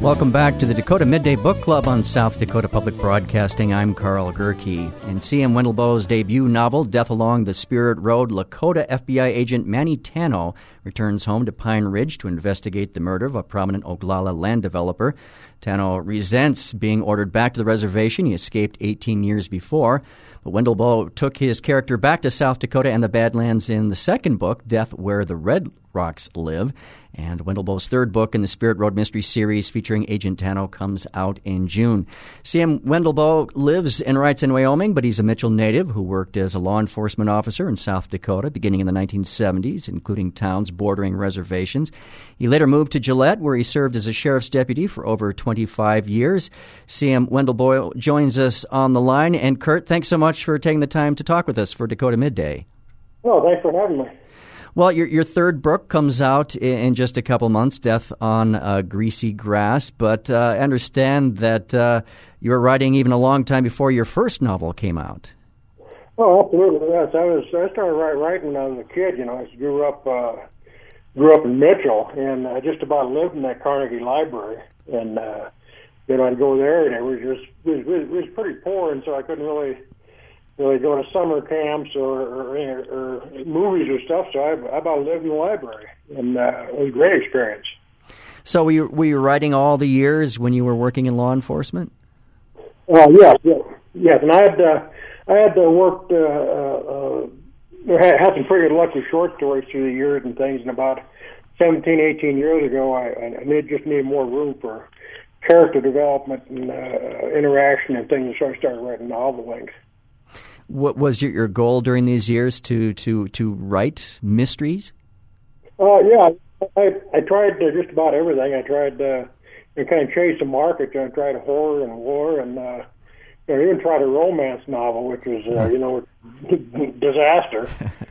Welcome back to the Dakota Midday Book Club on South Dakota Public Broadcasting. I'm Carl Gerke. In C.M. Wendelboe's debut novel, Death Along the Spirit Road, Lakota FBI agent Manny Tano returns home to Pine Ridge to investigate the murder of a prominent Oglala land developer. Tano resents being ordered back to the reservation. He escaped 18 years before. But Wendelboe took his character back to South Dakota and the Badlands in the second book, Death Where the Red Rocks Live. And Wendelboe's third book in the Spirit Road Mystery Series featuring Agent Tano comes out in June. C.M. Wendelboe lives and writes in Wyoming, but he's a Mitchell native who worked as a law enforcement officer in South Dakota beginning in the 1970s, including towns bordering reservations. He later moved to Gillette, where he served as a sheriff's deputy for over 25 years. C.M. Wendelboe joins us on the line. And Kurt, thanks so much for taking the time to talk with us for Dakota Midday. Well, thanks for having me. Well, your third book comes out in just a couple months, Death on Greasy Grass, but I understand that you were writing even a long time before your first novel came out. Oh, absolutely, yes. I started writing when I was a kid. You know, I grew up in Mitchell, and I just about lived in that Carnegie Library, and then I'd go there, and it was pretty poor, and so I couldn't really go to summer camps or movies or stuff, so I about lived in the library, and it was a great experience. So were you writing all the years when you were working in law enforcement? Yes, and I had worked, had some pretty good luck with short stories through the years and things, and about 17, 18 years ago, I just needed more room for character development and interaction and things, so I started writing novel length. What was your goal during these years to write mysteries? Yeah, I tried just about everything. I tried to kind of chase the market. I tried horror and war, and I even tried a romance novel, which was disaster.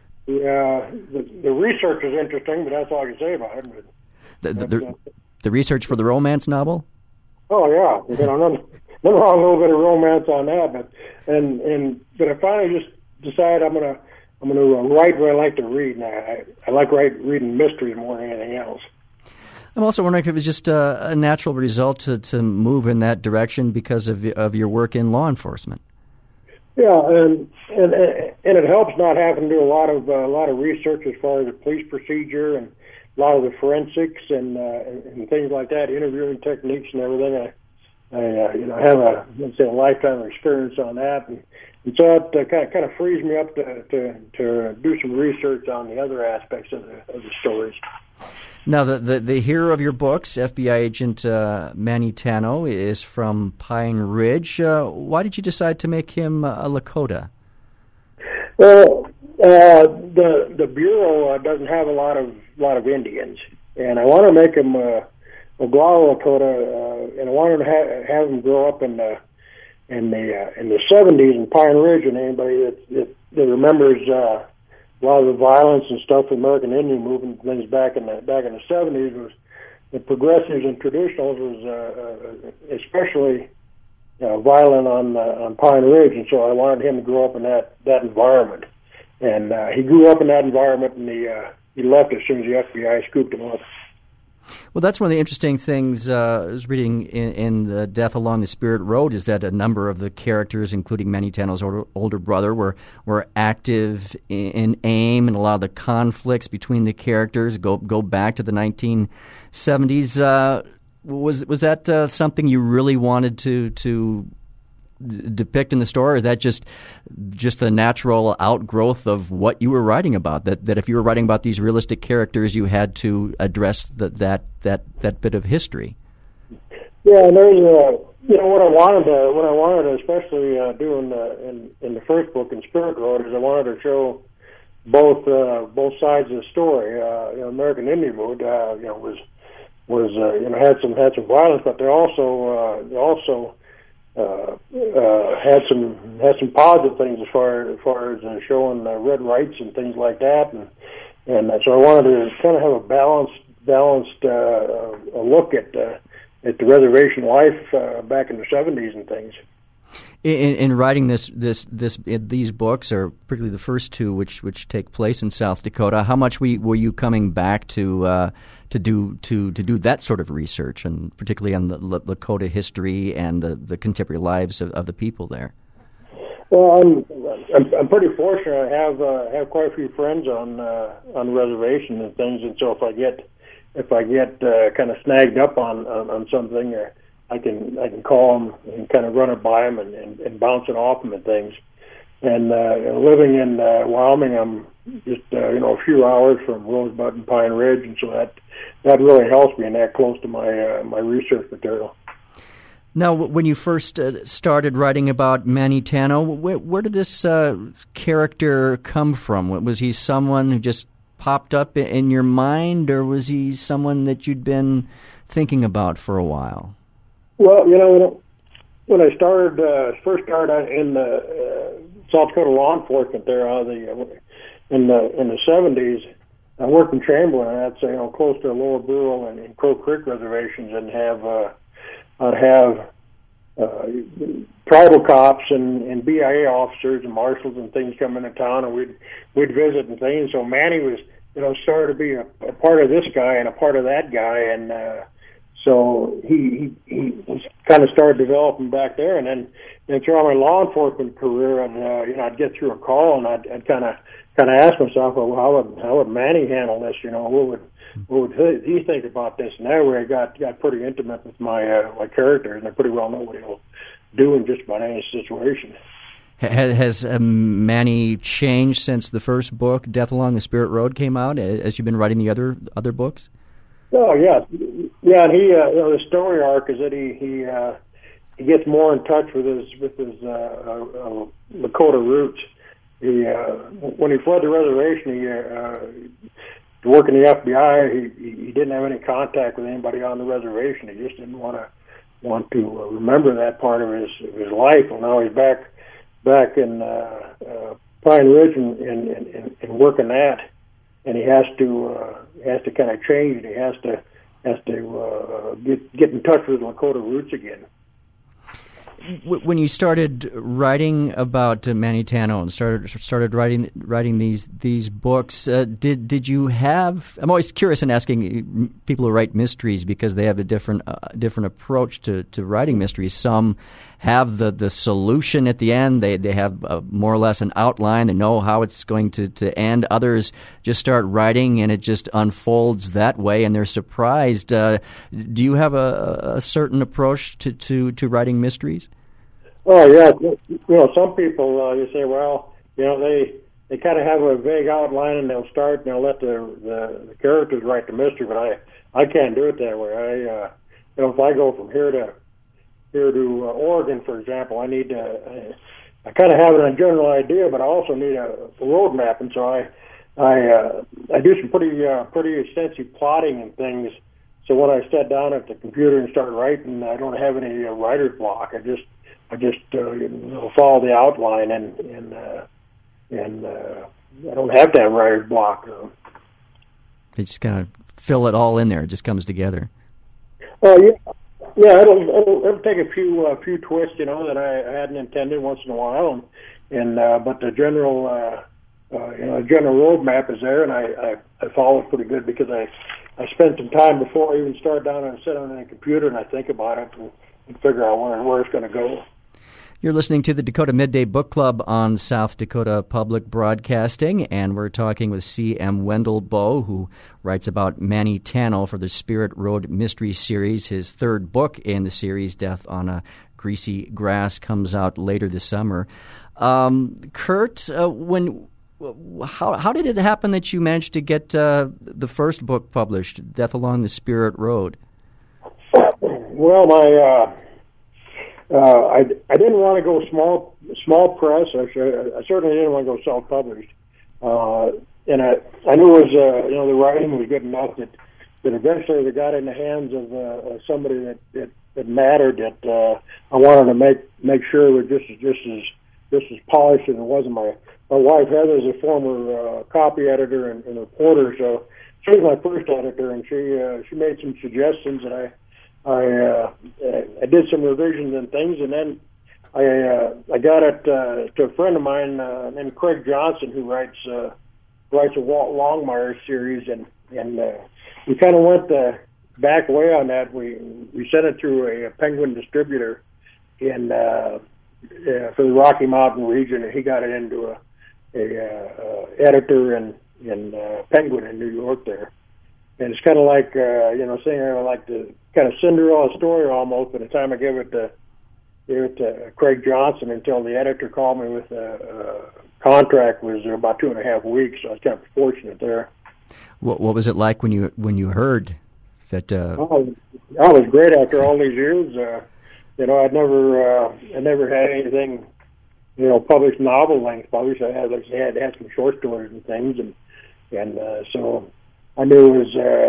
The research is interesting, but that's all I can say about it. The research for the romance novel? Oh yeah, nothing wrong, a little bit of romance on that, but I finally just decided I'm gonna write what I like to read, and I like reading mysteries more than anything else. I'm also wondering if it was just a natural result to move in that direction because of your work in law enforcement. Yeah, and it helps not having to do a lot of research as far as the police procedure and a lot of the forensics and things like that, interviewing techniques and everything. I have a lifetime of experience on that, and so it kind of frees me up to do some research on the other aspects of the stories. Now, the hero of your books, FBI agent Manny Tano, is from Pine Ridge. Why did you decide to make him a Lakota? Well, the Bureau doesn't have a lot of Indians, and I want to make him Oglala Lakota, and I wanted to have him grow up in the 70s in Pine Ridge, and anybody that remembers a lot of the violence and stuff, the American Indian movement things back in the 70s, was the progressives and traditionals was especially violent on Pine Ridge, and so I wanted him to grow up in that environment, and he grew up in that environment, and he left as soon as the FBI scooped him up. Well, that's one of the interesting things I was reading in the Death Along the Spirit Road is that a number of the characters, including Manny Tano's older brother, were active in AIM, and a lot of the conflicts between the characters go back to the 1970s. Was that something you really wanted to depict in the story, or is that just the natural outgrowth of what you were writing about? That if you were writing about these realistic characters, you had to address that bit of history. Yeah, and there's what I wanted, especially do in the first book in Spirit Road, is I wanted to show both sides of the story. American Indian movement, was had some violence, but they also had some positive things as far as showing red rights and things like that, and so I wanted to kind of have a balanced look at the reservation life back in the 70s and things. In writing these books, or particularly the first two, which take place in South Dakota, how much were you coming back to do that sort of research, and particularly on the Lakota history and the contemporary lives of the people there? Well, I'm pretty fortunate. I have quite a few friends on the reservation and things, and so if I get kind of snagged up on something, I can call them and kind of run it by them and bounce it off them and things. And living in Wyoming, I'm just a few hours from Rosebud and Pine Ridge, and so that really helps me, and that close to my research material. Now, when you first started writing about Manny Tano, where did this character come from? Was he someone who just popped up in your mind, or was he someone that you'd been thinking about for a while? Well, when I first started in the South Dakota law enforcement there in the 70s, I worked in Chamberlain, and that's close to Lower Burrell and Crow Creek reservations, and I'd have tribal cops and BIA officers and marshals and things come into town, and we'd visit and things. So Manny was started to be a part of this guy and a part of that guy, and so he kind of started developing back there. And then throughout my law enforcement career, I'd get through a call and I'd kind of ask myself, well, how would Manny handle this? What would he think about this? And that way I got pretty intimate with my characters, and I pretty well know what he'll do in just about any situation. Has Manny changed since the first book, Death Along the Spirit Road, came out, as you've been writing the other books? Oh, yeah. Yeah, and he the story arc is that he gets more in touch with his Lakota roots. When he fled the reservation, to work in the FBI, he didn't have any contact with anybody on the reservation. He just didn't want to remember that part of his life. Well, now he's back in Pine Ridge and working that, and he has to kind of change it. He has to get in touch with Lakota roots again. When you started writing about Manny Tano and started writing these books, did you have? I'm always curious in asking people who write mysteries, because they have a different approach to writing mysteries. Some have the solution at the end. They have more or less an outline. They know how it's going to end. Others just start writing and it just unfolds that way, and they're surprised. Do you have a certain approach to writing mysteries? Oh yeah, some people you say, well, they kind of have a vague outline and they'll start and they'll let the characters write the mystery, but I can't do it that way. If I go from here to Oregon, for example, I need to. I kind of have a general idea, but I also need a road map, and so I do some pretty extensive plotting and things. So when I sat down at the computer and start writing, I don't have any writer's block. I just follow the outline, and I don't have to have writer's block. They just kind of fill it all in there. It just comes together. Oh yeah. It'll take a few twists, that I hadn't intended once in a while, but the general road map is there, and I follow it pretty good because I spend some time before I even start down and sit on the computer and I think about it and figure out where it's going to go. You're listening to the Dakota Midday Book Club on South Dakota Public Broadcasting, and we're talking with C.M. Wendelboe, who writes about Manny Tano for the Spirit Road Mystery Series. His third book in the series, Death on a Greasy Grass, comes out later this summer. Kurt, how did it happen that you managed to get the first book published, Death Along the Spirit Road? Well, I didn't want to go small press. I certainly didn't want to go self-published, and I knew it was the writing was good enough that eventually it got in the hands of somebody that mattered. That I wanted to make sure it was just as polished as it was. My wife Heather is a former copy editor and reporter, so she was my first editor, and she made some suggestions, and I did some revisions and things, and then I got it to a friend of mine named Craig Johnson, who writes a Walt Longmire series, and we kind of went the back way on that. We sent it through a Penguin distributor in for the Rocky Mountain region, and he got it into a editor in Penguin in New York there. And it's kind of like saying like the kind of Cinderella story almost. By the time I gave it to Craig Johnson, until the editor called me with a contract, was about 2.5 weeks. So I was kind of fortunate there. What was it like when you heard that? Oh, it was great after all these years. I'd never had anything, published novel length published. I had some short stories and things, and so I knew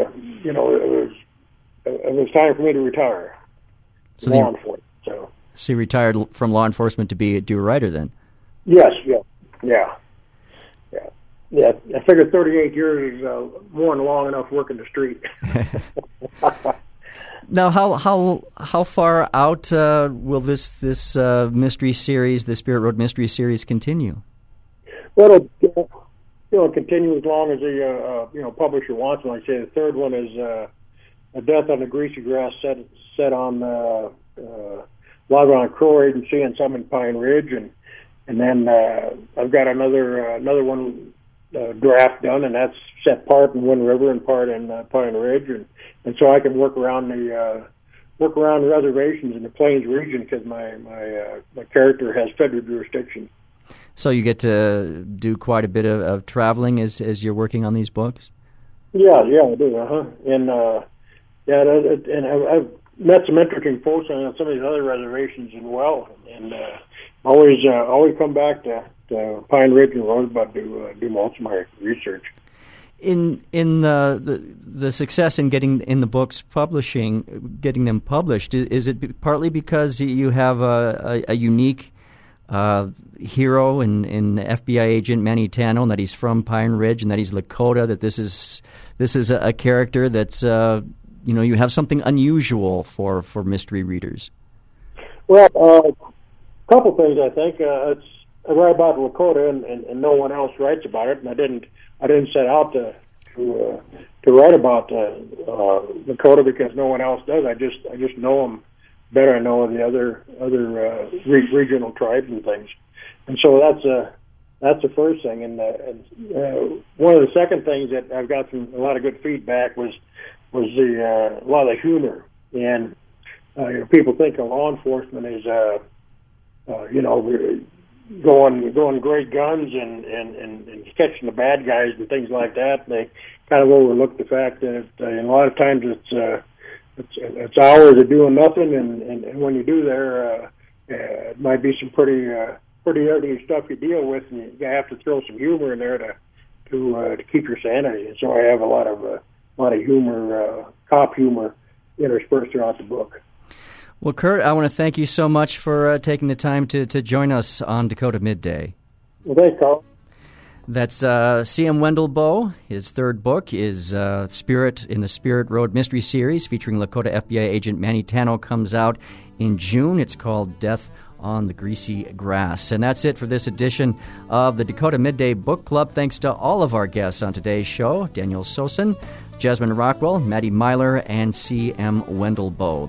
it was time for me to retire. So law enforcement. So you retired from law enforcement to do a writer then? Yes, yeah. I figured 38 years is more than long enough working the street. Now, how far out will this mystery series, the Spirit Road mystery series, continue? Well, it'll continue as long as the publisher wants. Like I say, the third one is A Death on the Greasy Grass, set on a lot on Crow Agency and some in Pine Ridge, and then I've got another one draft done, and that's set part in Wind River and part in Pine Ridge, and so I can work around the reservations in the Plains region, because my character has federal jurisdiction. So you get to do quite a bit of traveling as you're working on these books? Yeah, I do. And I've met some interesting folks on some of these other reservations as well, and always come back to Pine Ridge and Rosebud to do most of my research. In the success in getting in the books getting them published, is it partly because you have a unique hero in FBI agent Manny Tano, and that he's from Pine Ridge, and that he's Lakota, that this is a character that's you have something unusual for mystery readers? Well, a couple things, I think. I write about Lakota, and no one else writes about it, and I didn't set out to write about Lakota because no one else does. I just know them better. I know the other regional tribes and things, and so that's the first thing. And one of the second things that I've got a lot of good feedback was a lot of the humor. And people think of law enforcement as going great guns and catching the bad guys and things like that. And they kind of overlook the fact that a lot of times it's hours of doing nothing, and when you do there, it might be some pretty ugly stuff you deal with, and you have to throw some humor in there to keep your sanity. And so I have a lot of humor, cop humor, interspersed throughout the book. Well, Kurt, I want to thank you so much for taking the time to join us on Dakota Midday. Well, thanks, Carl. That's C.M. Wendelboe. His third book is Spirit in the Spirit Road Mystery Series, featuring Lakota FBI agent Manny Tano, comes out in June. It's called Death on the Greasy Grass. And that's it for this edition of the Dakota Midday Book Club. Thanks to all of our guests on today's show: Daniel Sosin, Jasmine Rockwell, Maddie Myler, and C.M. Wendelboe.